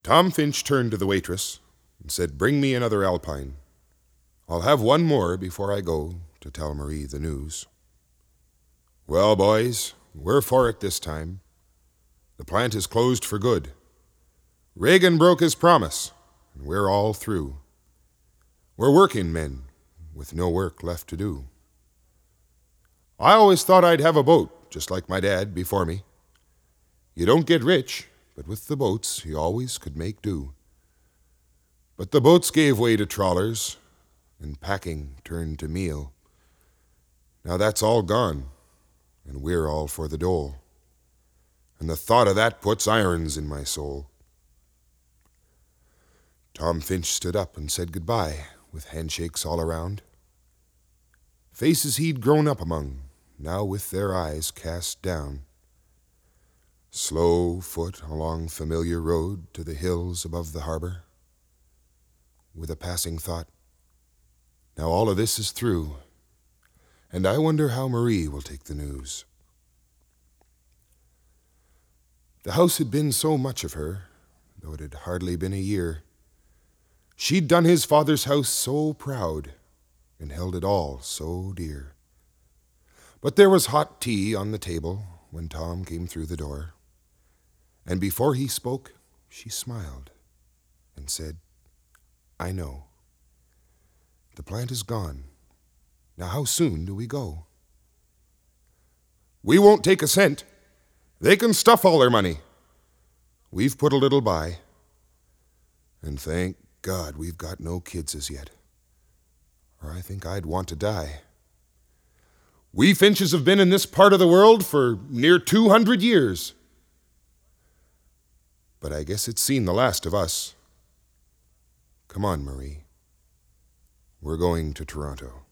Tom Finch turned to the waitress and said, "Bring me another Alpine. I'll have one more before I go to tell Marie the news." "Well, boys, we're for it this time. The plant is closed for good. Reagan broke his promise, and we're all through. We're working men with no work left to do. I always thought I'd have a boat, just like my dad before me. You don't get rich, but with the boats you always could make do. But the boats gave way to trawlers, and packing turned to meal. Now that's all gone, and we're all for the dole. And the thought of that puts irons in my soul." Tom Finch stood up and said goodbye, with handshakes all around. Faces he'd grown up among, now with their eyes cast down. Slow foot along familiar road to the hills above the harbor, with a passing thought, now all of this is through, and I wonder how Marie will take the news. The house had been so much of her, though it had hardly been a year. She'd done his father's house so proud, and held it all so dear. But there was hot tea on the table when Tom came through the door, and before he spoke, she smiled and said, "I know. The plant is gone. Now how soon do we go?" "We won't take a cent. They can stuff all their money. We've put a little by. And thank God we've got no kids as yet, or I think I'd want to die. We Finches have been in this part of the world for near 200 years. But I guess it's seen the last of us. Come on, Marie. We're going to Toronto."